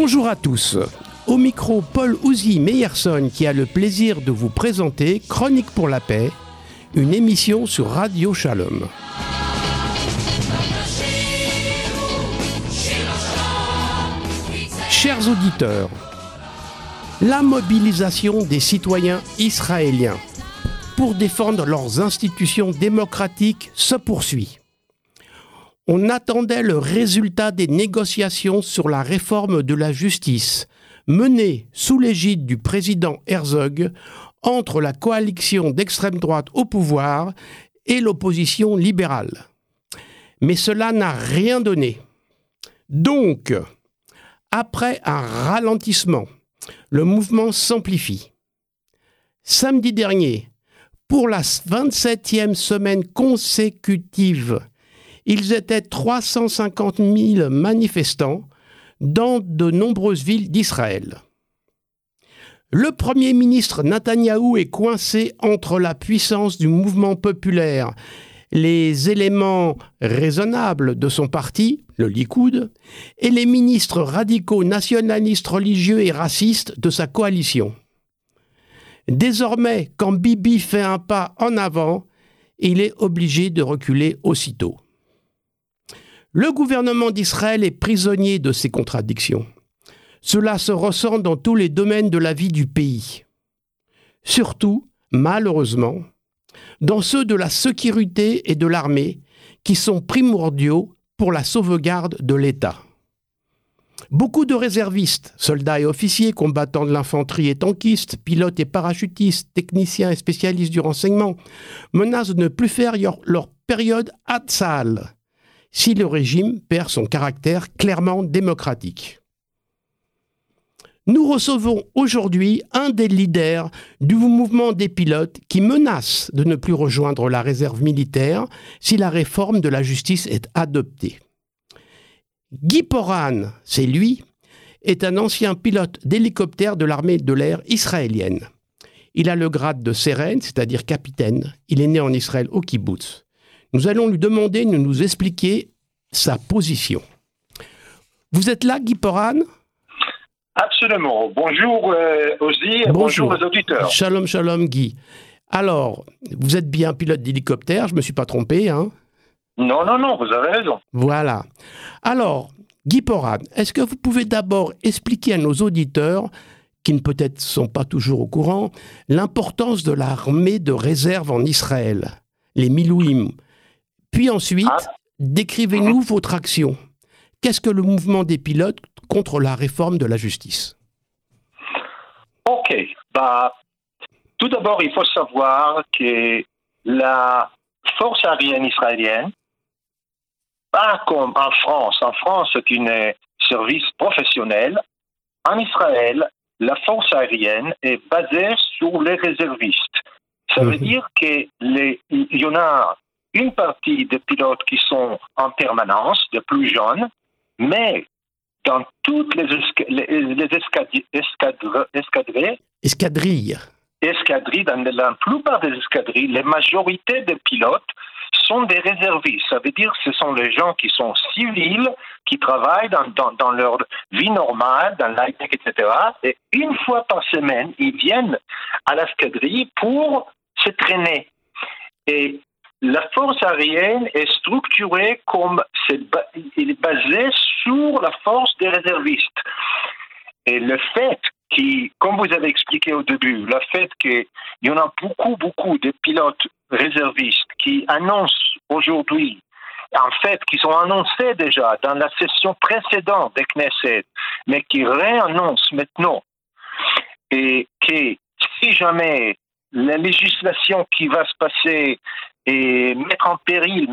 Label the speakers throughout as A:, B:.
A: Bonjour à tous. Au micro, Paul Ouzy Meyerson qui a le plaisir de vous présenter Chronique pour la paix, une émission sur Radio Shalom. Chers auditeurs, la mobilisation des citoyens israéliens pour défendre leurs institutions démocratiques se poursuit. On attendait le résultat des négociations sur la réforme de la justice menées sous l'égide du président Herzog entre la coalition d'extrême droite au pouvoir et l'opposition libérale. Mais cela n'a rien donné. Donc, après un ralentissement, le mouvement s'amplifie. Samedi dernier, pour la 27e semaine consécutive, ils étaient 350 000 manifestants dans de nombreuses villes d'Israël. Le Premier ministre Netanyahou est coincé entre la puissance du mouvement populaire, les éléments raisonnables de son parti, le Likoud, et les ministres radicaux nationalistes, religieux et racistes de sa coalition. Désormais, quand Bibi fait un pas en avant, il est obligé de reculer aussitôt. Le gouvernement d'Israël est prisonnier de ces contradictions. Cela se ressent dans tous les domaines de la vie du pays. Surtout, malheureusement, dans ceux de la sécurité et de l'armée qui sont primordiaux pour la sauvegarde de l'État. Beaucoup de réservistes, soldats et officiers, combattants de l'infanterie et tankistes, pilotes et parachutistes, techniciens et spécialistes du renseignement, menacent de ne plus faire leur période à Tsahal si le régime perd son caractère clairement démocratique. Nous recevons aujourd'hui un des leaders du mouvement des pilotes qui menace de ne plus rejoindre la réserve militaire si la réforme de la justice est adoptée. Guy Poran, c'est lui, est un ancien pilote d'hélicoptère de l'armée de l'air israélienne. Il a le grade de sérène, c'est-à-dire capitaine. Il est né en Israël au kibbutz. Nous allons lui demander de nous expliquer sa position. Vous êtes là, Guy Poran ?
B: Absolument. Bonjour Ozzy, bonjour aux auditeurs.
A: Shalom, shalom Guy. Alors, vous êtes bien pilote d'hélicoptère, je ne me suis pas trompé, hein ?
B: Non, vous avez raison.
A: Voilà. Alors, Guy Poran, est-ce que vous pouvez d'abord expliquer à nos auditeurs, qui ne peut-être sont pas toujours au courant, l'importance de l'armée de réserve en Israël, les Milouim. Puis ensuite, décrivez-nous votre action. Qu'est-ce que le mouvement des pilotes contre la réforme de la justice ?
B: Ok. Tout d'abord, il faut savoir que la force aérienne israélienne, pas comme en France. En France, c'est un service professionnel. En Israël, la force aérienne est basée sur les réservistes. Ça veut dire qu'il y en a une partie des pilotes qui sont en permanence, des plus jeunes, mais dans toutes les escadrilles, dans la plupart des escadrilles, la majorité des pilotes sont des réservistes. Ça veut dire que ce sont les gens qui sont civils, qui travaillent dans leur vie normale, dans l'high-tech, etc. Et une fois par semaine, ils viennent à l'escadrille pour se traîner. Et la force aérienne est structurée comme elle est basée sur la force des réservistes. Et le fait comme vous avez expliqué au début, le fait qu'il y en a beaucoup de pilotes réservistes qui annoncent aujourd'hui, en fait, qui sont annoncés déjà dans la session précédente des Knesset, mais qui réannoncent maintenant, et que si jamais la législation qui va se passer et mettre en péril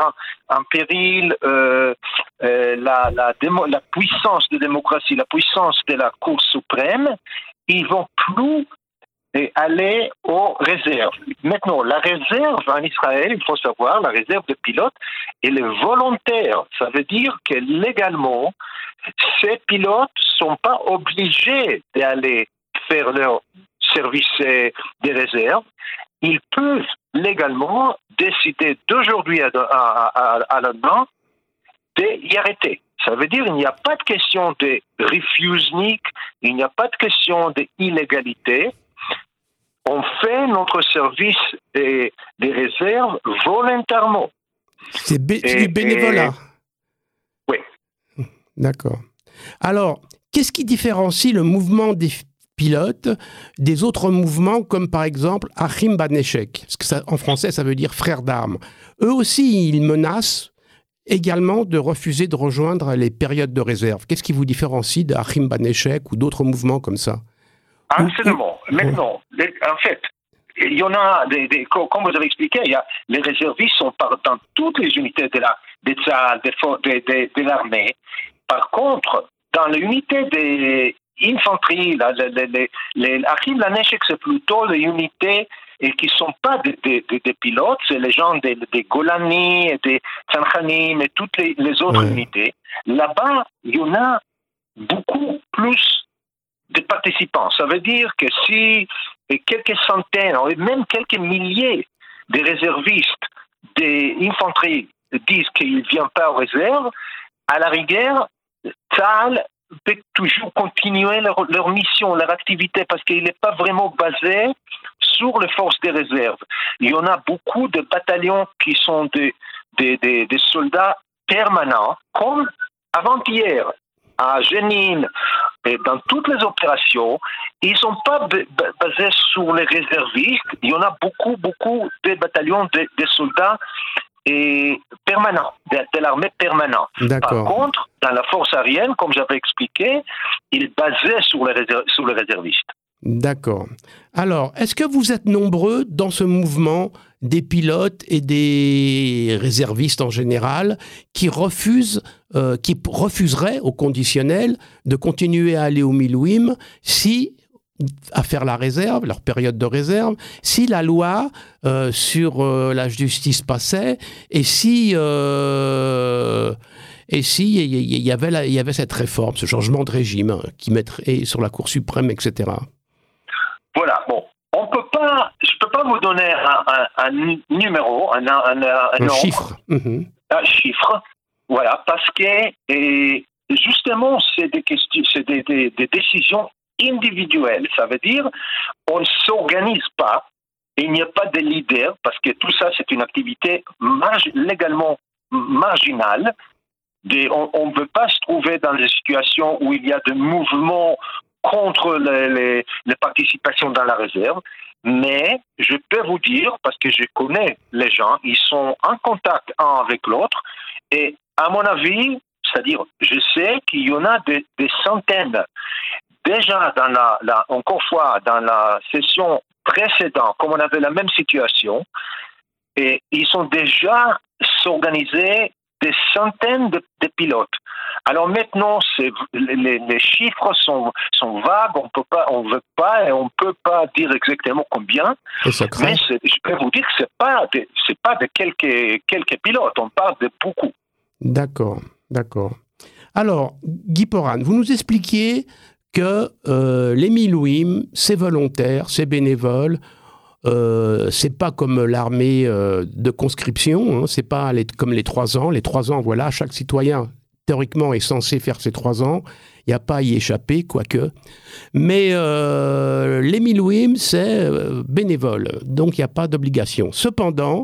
B: la puissance de démocratie, la puissance de la Cour suprême, ils vont plus aller aux réserves. Maintenant, la réserve en Israël, il faut savoir, la réserve de pilotes, elle est volontaire. Ça veut dire que légalement, ces pilotes ne sont pas obligés d'aller faire leur service des réserves. Ils peuvent légalement décider d'aujourd'hui à demain d'y arrêter. Ça veut dire qu'il n'y a pas de question de refusnik, il n'y a pas de question d'illégalité. On fait notre service des réserves volontairement.
A: C'est du bénévolat.
B: Oui.
A: D'accord. Alors, qu'est-ce qui différencie le mouvement des pilotes des autres mouvements, comme par exemple Achim Baneshek, parce que ça, en français, ça veut dire frères d'armes. Eux aussi, ils menacent également de refuser de rejoindre les périodes de réserve. Qu'est-ce qui vous différencie d'Achim Baneshek ou d'autres mouvements comme ça?
B: Absolument. Maintenant, en fait, il y en a, comme vous avez expliqué, les réservistes sont dans toutes les unités de l'armée. Par contre, dans l'unité des infanterie, les Achim Baneshek, c'est plutôt les unités qui ne sont pas des pilotes, c'est les gens des Golani, des Tzanchanim et toutes les autres unités. Là-bas, il y en a beaucoup plus de participants. Ça veut dire que si quelques centaines, ou même quelques milliers de réservistes des infanteries disent qu'ils ne viennent pas aux réserves, à la rigueur, Tzahal peut toujours continuer leur mission, leur activité, parce qu'il n'est pas vraiment basé sur les forces des réserves. Il y en a beaucoup de bataillons qui sont des soldats permanents, comme avant-hier, à Jenin, et dans toutes les opérations, ils ne sont pas basés sur les réservistes. Il y en a beaucoup de bataillons de soldats permanents, de l'armée permanente. Par contre, dans la force aérienne, comme j'avais expliqué, il est basé sur les réservistes.
A: D'accord. Alors, est-ce que vous êtes nombreux dans ce mouvement des pilotes et des réservistes en général qui refuseraient au conditionnel de continuer à aller au Milouim à faire la réserve, leur période de réserve, si la loi sur la justice passait et si il y avait cette réforme, ce changement de régime qui mettrait sur la Cour suprême, etc.
B: Voilà, bon. Je ne peux pas vous donner un numéro, un nombre,
A: chiffre.
B: Un chiffre, voilà, parce que justement, c'est des décisions individuelles. Ça veut dire on ne s'organise pas, il n'y a pas de leader, parce que tout ça, c'est une activité légalement marginale. On ne veut pas se trouver dans des situations où il y a des mouvements contre les participations dans la réserve, mais je peux vous dire, parce que je connais les gens, ils sont en contact un avec l'autre, et à mon avis, c'est-à-dire, je sais qu'il y en a des centaines. Déjà, encore une fois, dans la session précédente, comme on avait la même situation, et ils sont déjà s'organisés des centaines de pilotes. Alors maintenant, les chiffres sont vagues, on veut pas et on peut pas dire exactement combien. Mais je peux vous dire que c'est pas de quelques pilotes, on parle de beaucoup.
A: D'accord. Alors, Guy Poran, vous nous expliquiez que les Milouim, c'est volontaire, c'est bénévole. C'est pas comme l'armée de conscription, c'est pas comme les 3 ans. Les 3 ans, voilà, chaque citoyen théoriquement est censé faire ses 3 ans. Il n'y a pas à y échapper, quoique. Mais les Milouim, c'est bénévole, donc il n'y a pas d'obligation. Cependant,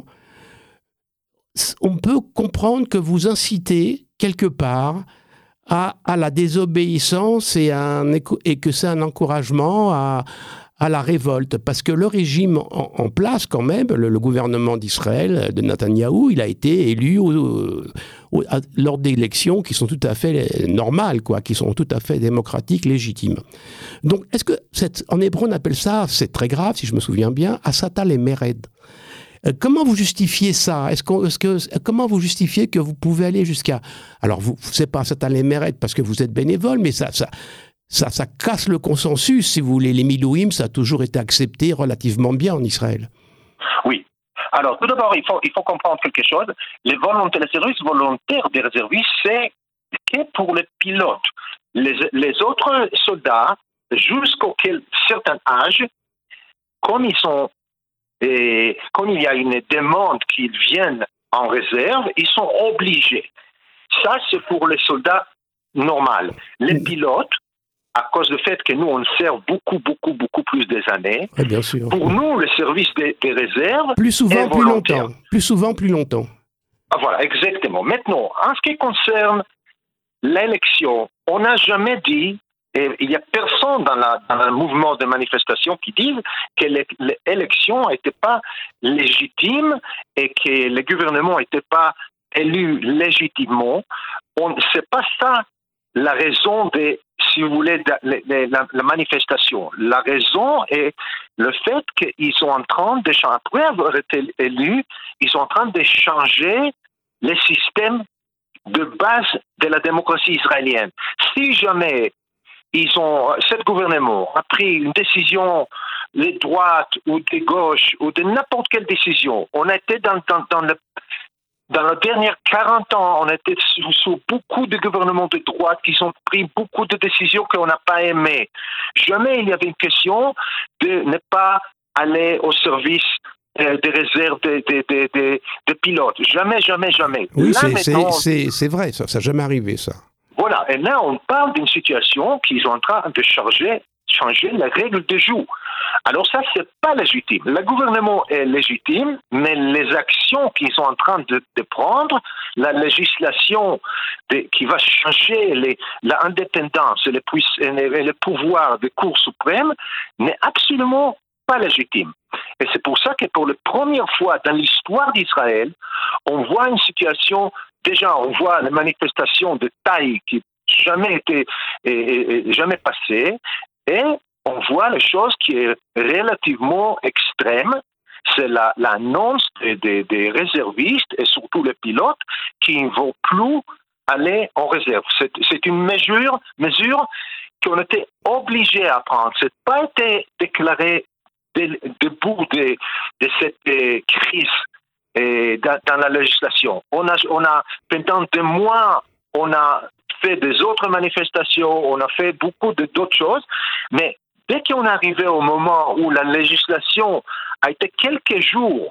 A: on peut comprendre que vous incitez quelque part à la désobéissance et que c'est un encouragement à la révolte, parce que le régime en place quand même, le gouvernement d'Israël, de Netanyahou, il a été élu lors d'élections qui sont tout à fait normales, qui sont tout à fait démocratiques, légitimes. Donc, est-ce que, en hébreu on appelle ça, c'est très grave si je me souviens bien, Asata le Mered. Comment vous justifiez ça ? Comment vous justifiez que vous pouvez aller jusqu'à... Alors, c'est pas Asata le Mered parce que vous êtes bénévole, mais ça casse le consensus, si vous voulez. Les Milouim, ça a toujours été accepté relativement bien en Israël.
B: Oui. Alors, tout d'abord, il faut comprendre quelque chose. Les services volontaires des réservistes, c'est que pour les pilotes. Les autres soldats, jusqu'à certain âge, quand il y a une demande qu'ils viennent en réserve, ils sont obligés. Ça, c'est pour les soldats normaux. Les pilotes, à cause du fait que nous, on sert beaucoup plus des années,
A: bien sûr.
B: Pour nous, le service des réserves
A: plus souvent,
B: est volontaire.
A: Plus souvent, plus longtemps.
B: Ah, voilà, exactement. Maintenant, en ce qui concerne l'élection, on n'a jamais dit, et il n'y a personne dans le mouvement de manifestation qui dit que l'élection n'était pas légitime et que le gouvernement n'était pas élu légitimement. C'est pas ça la raison de, si vous voulez, la manifestation. La raison est le fait qu'ils sont en train de, après avoir été élus, ils sont en train de changer le système de base de la démocratie israélienne. Si jamais ce gouvernement a pris une décision de droite ou de gauche ou de n'importe quelle décision, on était dans les dernières 40 ans, on était sous beaucoup de gouvernements de droite qui ont pris beaucoup de décisions qu'on n'a pas aimées. Jamais il y avait une question de ne pas aller au service des réserves de pilotes. Jamais.
A: Oui,
B: là,
A: c'est vrai, ça n'a jamais arrivé, ça.
B: Voilà, et là, on parle d'une situation qu'ils sont en train de changer les règles du jeu. Alors ça, c'est pas légitime. Le gouvernement est légitime, mais les actions qu'ils sont en train de prendre, la législation qui va changer l'indépendance et le pouvoir des cours suprêmes n'est absolument pas légitime. Et c'est pour ça que pour la première fois dans l'histoire d'Israël, on voit une situation, déjà on voit les manifestations de taille qui jamais passées, et on voit les choses qui est relativement extrême. C'est l'annonce des réservistes et surtout les pilotes qui ne vont plus aller en réserve. C'est une mesure qu'on était obligé à prendre. Ce n'a pas été déclaré debout de cette crise dans la législation. On a pendant des mois, on a fait des autres manifestations, on a fait beaucoup d'autres choses, mais dès qu'on est arrivé au moment où la législation a été quelques jours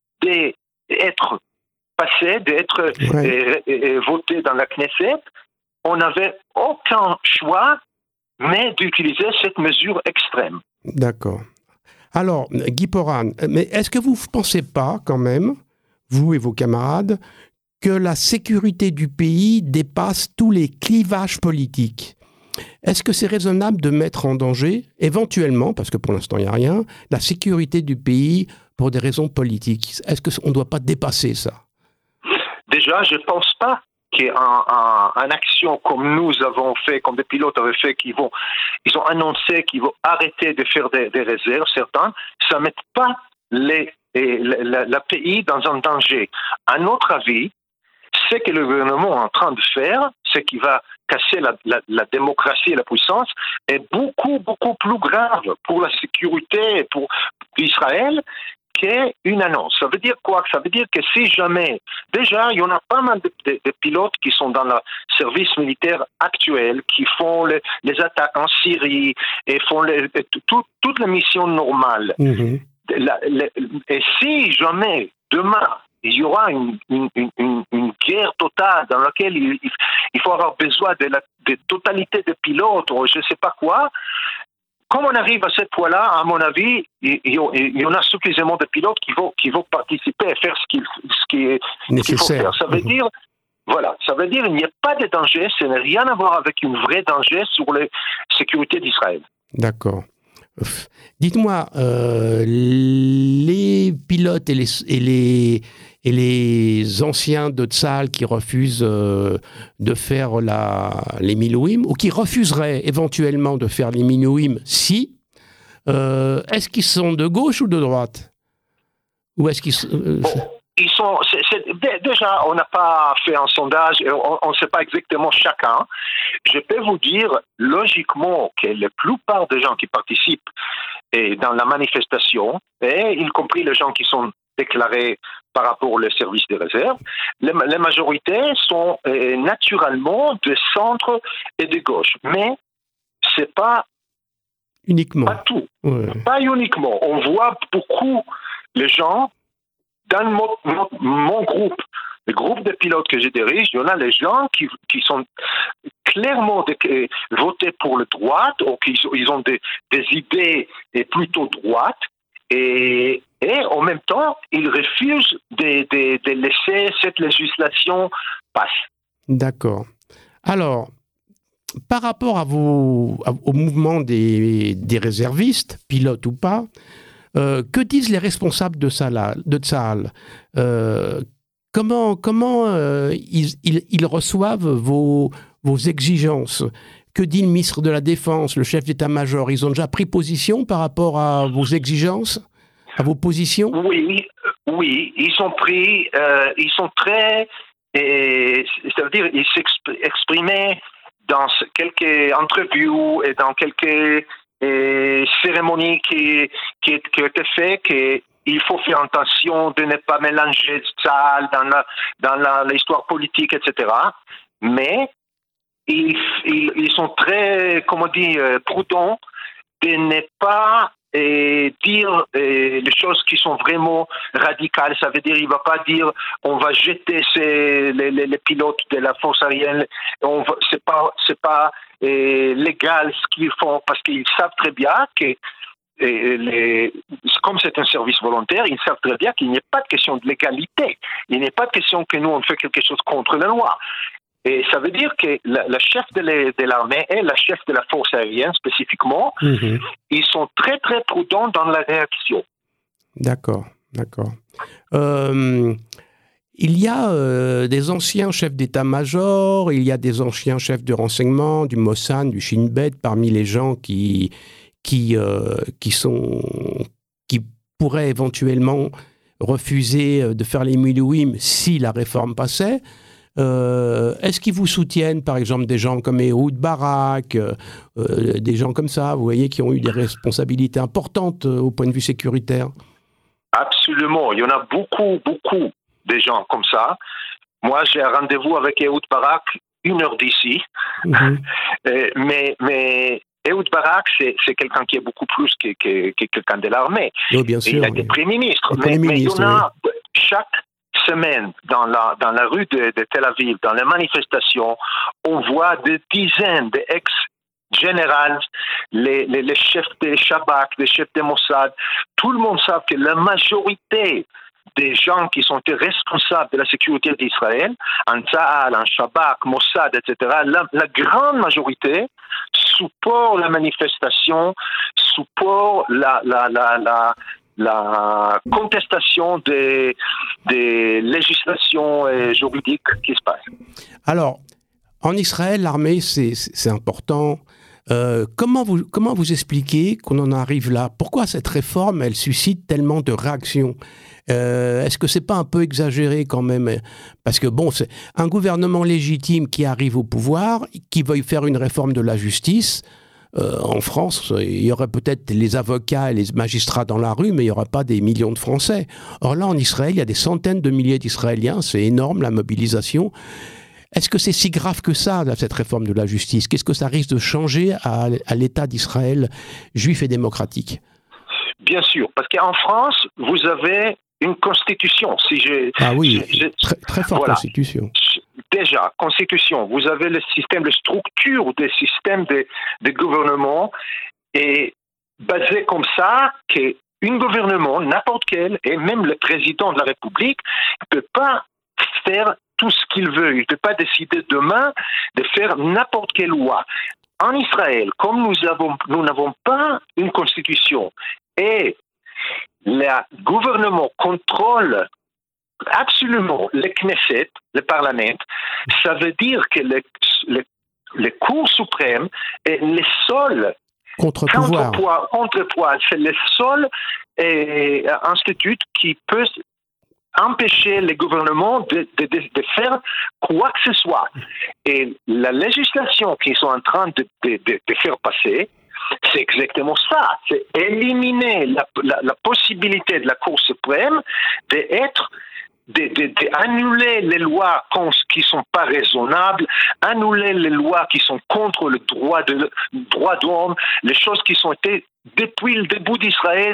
B: d'être passée, d'être votée dans la Knesset, on n'avait aucun choix mais d'utiliser cette mesure extrême.
A: D'accord. Alors, Guy Poran, mais est-ce que vous ne pensez pas quand même, vous et vos camarades, que la sécurité du pays dépasse tous les clivages politiques ? Est-ce que c'est raisonnable de mettre en danger, éventuellement, parce que pour l'instant il n'y a rien, la sécurité du pays pour des raisons politiques ? Est-ce qu'on ne doit pas dépasser ça ?
B: Déjà, je ne pense pas qu'une action comme nous avons fait, comme des pilotes avaient fait, ils ont annoncé qu'ils vont arrêter de faire des réserves, certains, ça ne met pas le pays dans un danger. À notre avis, ce que le gouvernement est en train de faire, ce qui va casser la démocratie et la puissance, est beaucoup plus grave pour la sécurité pour Israël qu'une annonce. Ça veut dire quoi? Ça veut dire que si jamais, déjà, il y en a pas mal de pilotes qui sont dans le service militaire actuel, qui font les attaques en Syrie et font toutes les missions normales. Mm-hmm. Et si jamais, demain, il y aura une guerre totale dans laquelle il faut avoir besoin de totalité de pilotes ou je ne sais pas quoi. Comme on arrive à cette fois-là, à mon avis, il y en a suffisamment de pilotes qui vont participer et faire ce qu'il faut faire. Ça veut dire, voilà, ça veut dire qu'il n'y a pas de danger, ça n'a rien à voir avec un vrai danger sur la sécurité d'Israël.
A: D'accord. Dites-moi, les pilotes et les anciens de Tzahal qui refusent de faire les Milouim, ou qui refuseraient éventuellement de faire les Milouim, est-ce qu'ils sont de gauche ou de droite? Ou est-ce qu'ils
B: déjà, on n'a pas fait un sondage, on ne sait pas exactement chacun. Je peux vous dire logiquement que la plupart des gens qui participent dans la manifestation, y compris les gens qui sont déclarés par rapport au service de réserve, les majorités sont naturellement de centre et de gauche. Mais ce n'est pas
A: uniquement.
B: Pas tout. Ouais. Pas uniquement. On voit beaucoup les gens dans mon groupe, le groupe de pilotes que je dirige, il y en a les gens qui sont clairement votés pour le droite, ou ils ont des idées plutôt droites, et en même temps, ils refusent de laisser cette législation passer.
A: D'accord. Alors, par rapport au mouvement des réservistes, pilotes ou pas, que disent les responsables de Tsahal? Comment ils reçoivent vos exigences? Que dit le ministre de la Défense, le chef d'état-major? Ils ont déjà pris position par rapport à vos exigences, à vos positions?
B: Oui, ils sont pris, ils sont très, ça veut dire, ils s'exprimaient dans quelques entrevues et dans quelques cérémonies qui ont été faites, qu'il faut faire attention de ne pas mélanger ça dans l'histoire politique, etc. Mais ils sont très, prudents de ne pas dire les choses qui sont vraiment radicales. Ça veut dire, il ne va pas dire on va jeter les pilotes de la force aérienne, c'est pas légal ce qu'ils font, parce qu'ils savent très bien que comme c'est un service volontaire, ils savent très bien qu'il n'y a pas de question de légalité. Il n'y a pas de question que nous on fait quelque chose contre la loi. Et ça veut dire que la chef de l'armée et la chef de la force aérienne spécifiquement, ils sont très très prudents dans la réaction.
A: D'accord. Il y a des anciens chefs d'état-major, il y a des anciens chefs de renseignement, du Mossad, du Shin Bet, parmi les gens qui pourraient éventuellement refuser de faire les Milouim si la réforme passait. Est-ce qu'ils vous soutiennent, par exemple, des gens comme Ehud Barak, des gens comme ça, vous voyez, qui ont eu des responsabilités importantes au point de vue sécuritaire?
B: Absolument, il y en a beaucoup de gens comme ça. Moi, j'ai un rendez-vous avec Ehud Barak 1 heure d'ici. Mais Ehud Barak, c'est quelqu'un qui est beaucoup plus que quelqu'un de l'armée.
A: Oui, bien sûr.
B: Il a été Premier ministre. Mais il y en a chaque semaine dans la rue de Tel Aviv, dans les manifestations, on voit des dizaines d'ex-généraux, les chefs des Shabak, les chefs des Mossad. Tout le monde sait que la majorité des gens qui sont responsables de la sécurité d'Israël, en Tzahal, en Shabak, Mossad, etc., la grande majorité supporte la manifestation, supporte la contestation des législations juridiques qui se passent.
A: Alors, en Israël, l'armée, c'est important. Comment vous expliquez qu'on en arrive là? Pourquoi cette réforme, elle suscite tellement de réactions? Est-ce que c'est pas un peu exagéré quand même? Parce que bon, c'est un gouvernement légitime qui arrive au pouvoir, qui veuille faire une réforme de la justice. En France, il y aurait peut-être les avocats et les magistrats dans la rue, mais il n'y aura pas des millions de Français. Or là, en Israël, il y a des centaines de milliers d'Israéliens. C'est énorme, la mobilisation. Est-ce que c'est si grave que ça, cette réforme de la justice? Qu'est-ce que ça risque de changer à l'État d'Israël juif et démocratique?
B: Bien sûr, parce qu'en France, vous avez une constitution.
A: Ah oui, très forte constitution.
B: Déjà, constitution, vous avez le système de structure des systèmes de gouvernement, et basé comme ça, qu'un gouvernement, n'importe quel, et même le président de la République, ne peut pas faire tout ce qu'il veut. Il ne peut pas décider demain de faire n'importe quelle loi. En Israël, comme nous n'avons pas une constitution et le gouvernement contrôle absolument le Knesset, le Parlement, ça veut dire que le Cour suprême est le seul contre-pouvoir, c'est le seul institut qui peut empêcher les gouvernements de faire quoi que ce soit. Et la législation qu'ils sont en train de faire passer, c'est exactement ça. C'est éliminer la possibilité de la Cour suprême d'annuler les lois qui ne sont pas raisonnables, annuler les lois qui sont contre le droit d'homme, les choses qui ont été depuis le début d'Israël,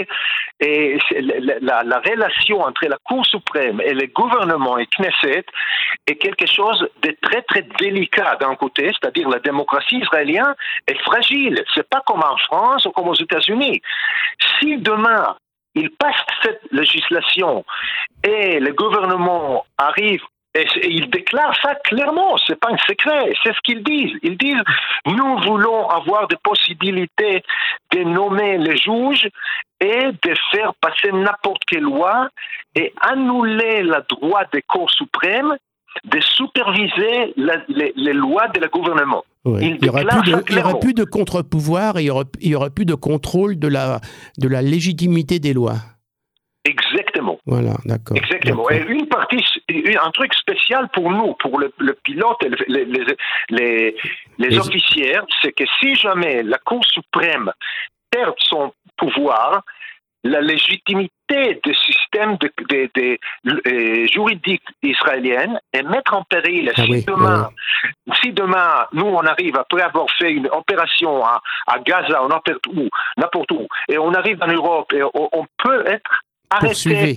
B: la relation entre la Cour suprême et le gouvernement et Knesset est quelque chose de très très délicat d'un côté, c'est-à-dire la démocratie israélienne est fragile. C'est pas comme en France ou comme aux États-Unis. Si demain il passe cette législation et le gouvernement arrive et ils déclarent ça clairement, c'est pas un secret, c'est ce qu'ils disent. Ils disent, nous voulons avoir des possibilités de nommer les juges et de faire passer n'importe quelle loi et annuler le droit des cours suprêmes de superviser les lois de le gouvernement.
A: Oui. Il n'y aurait plus de contre-pouvoir et il y aurait plus de contrôle de la légitimité des lois.
B: Exactement.
A: Voilà, d'accord.
B: Exactement.
A: D'accord.
B: Et un truc spécial pour nous, pour le pilote et les officiers, c'est que si jamais la Cour suprême perd son pouvoir, la légitimité du système juridique israélien est mettre en péril. Si demain, nous, on arrive, après avoir fait une opération à Gaza ou n'importe où, et on arrive en Europe, et on peut être arrêté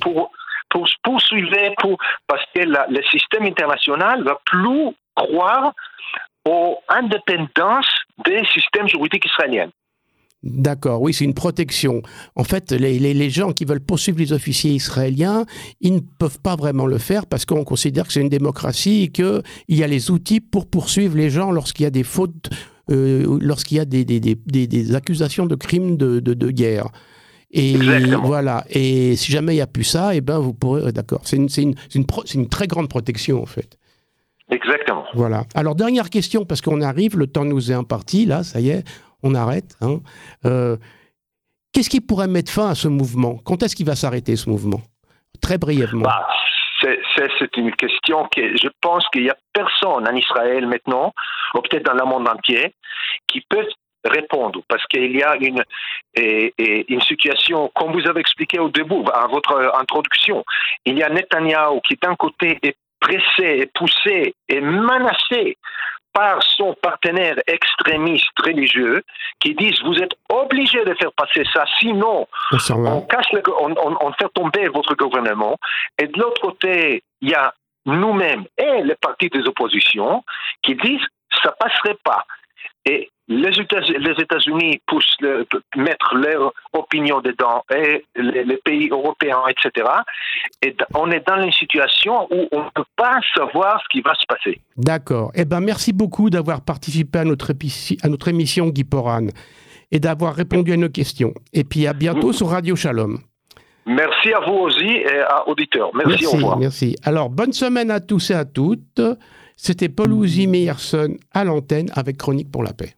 B: parce que le système international va plus croire aux indépendances des systèmes juridiques israéliens.
A: D'accord, oui, c'est une protection. En fait, les gens qui veulent poursuivre les officiers israéliens, ils ne peuvent pas vraiment le faire parce qu'on considère que c'est une démocratie et qu'il y a les outils pour poursuivre les gens lorsqu'il y a des fautes, lorsqu'il y a des accusations de crimes de guerre. Et
B: exactement.
A: Voilà. Et si jamais il n'y a plus ça, eh ben vous pourrez. D'accord. C'est une très grande protection en fait.
B: Exactement.
A: Voilà. Alors dernière question parce qu'on arrive, le temps nous est imparti. Là, ça y est, on arrête. Hein. Qu'est-ce qui pourrait mettre fin à ce mouvement ? Quand est-ce qu'il va s'arrêter ce mouvement ? Très brièvement.
B: C'est une question que je pense qu'il n'y a personne en Israël maintenant, ou peut-être dans le monde entier, qui peut répondre, parce qu'il y a une situation, comme vous avez expliqué au début, à votre introduction, il y a Netanyahou qui d'un côté est pressé et poussé et menacé par son partenaire extrémiste religieux qui disent vous êtes obligés de faire passer ça, sinon on fait tomber votre gouvernement. Et de l'autre côté, il y a nous-mêmes et les partis des oppositions qui disent ça passerait pas. Et les États-Unis poussent mettre leur opinion dedans, et les pays européens, etc. Et on est dans une situation où on ne peut pas savoir ce qui va se passer.
A: D'accord. Eh ben, merci beaucoup d'avoir participé à notre émission Guy Poran et d'avoir répondu à nos questions. Et puis à bientôt sur Radio Shalom.
B: Merci à vous aussi et à auditeurs. Merci, au revoir.
A: Merci. Alors, bonne semaine à tous et à toutes. C'était Paul Uzi Meyerson à l'antenne avec Chronique pour la paix.